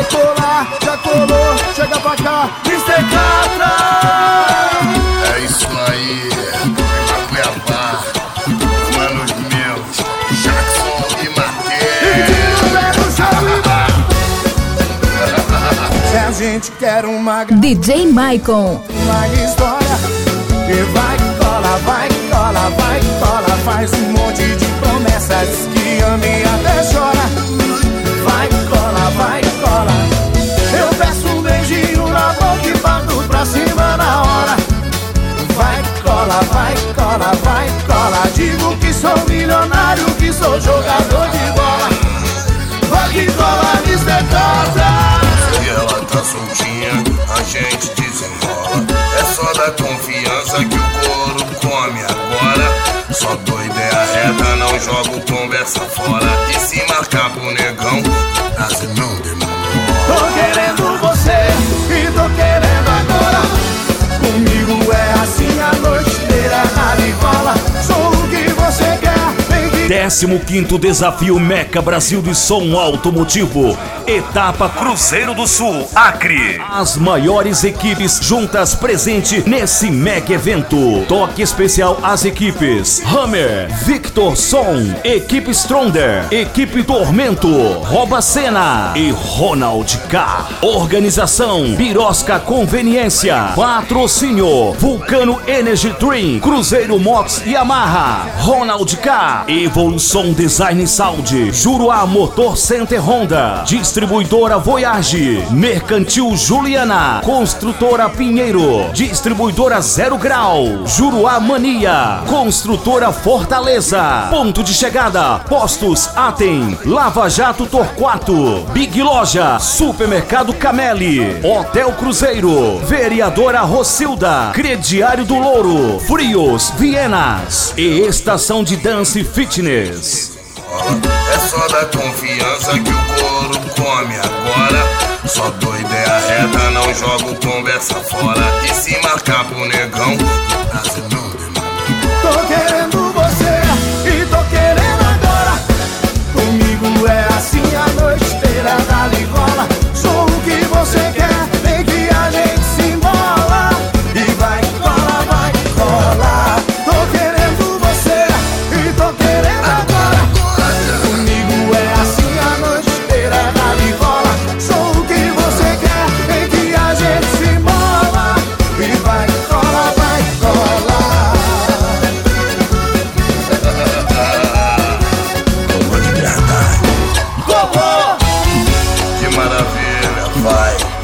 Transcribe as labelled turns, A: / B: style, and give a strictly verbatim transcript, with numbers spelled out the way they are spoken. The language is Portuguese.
A: vai colar, já colou, chega pra cá, mister Catra.
B: É isso aí, Cuiabá, manos meus, Jackson e Matheus.
A: Se a gente quer uma
C: D J Maicon,
A: uma história, e vai cola, vai cola, vai cola, faz um monte de promessas, que ama e até chora. Vai cola, vai cola, eu peço um beijinho na boca e parto pra cima na hora. Vai cola, vai cola, vai cola, digo que sou milionário, que sou jogador de bola. Vai que cola, mister Catra.
B: Se ela tá soltinha, a gente desenrola. É só dar confiança que o couro come agora. Só doida é a reta, não jogo conversa fora. E se marcar pro negão, quase não demorou.
A: Tô querendo você e tô querendo agora. Comigo é assim a noite inteira, nada iguala. Sou o que você quer, vem que...
D: décimo quinto Desafio Meca Brasil de Som Automotivo, etapa Cruzeiro do Sul, Acre. As maiores equipes juntas presente nesse mega evento. Toque especial às equipes Hammer, Victor Som, equipe Stronger, equipe Tormento, Rouba Cena e Ronald K. Organização Birosca Conveniência. Patrocínio Vulcano Energy Drink, Cruzeiro Motos Yamaha, Ronald K. Evolução Design Sound, Juruá Motor Center Honda, Distribuidora Voyage, Mercantil Juliana, Construtora Pinheiro, Distribuidora Zero Grau, Juruá Mania, Construtora Fortaleza, Ponto de Chegada, Postos Atem, Lava Jato Torquato, Big Loja, Supermercado Cameli, Hotel Cruzeiro, Vereadora Rocilda, Crediário do Louro, Frios, Vienas e Estação de Dança e Fitness.
B: É só dar confiança que o couro come agora. Só doida é a reta, não jogo conversa fora. E se marcar pro negão,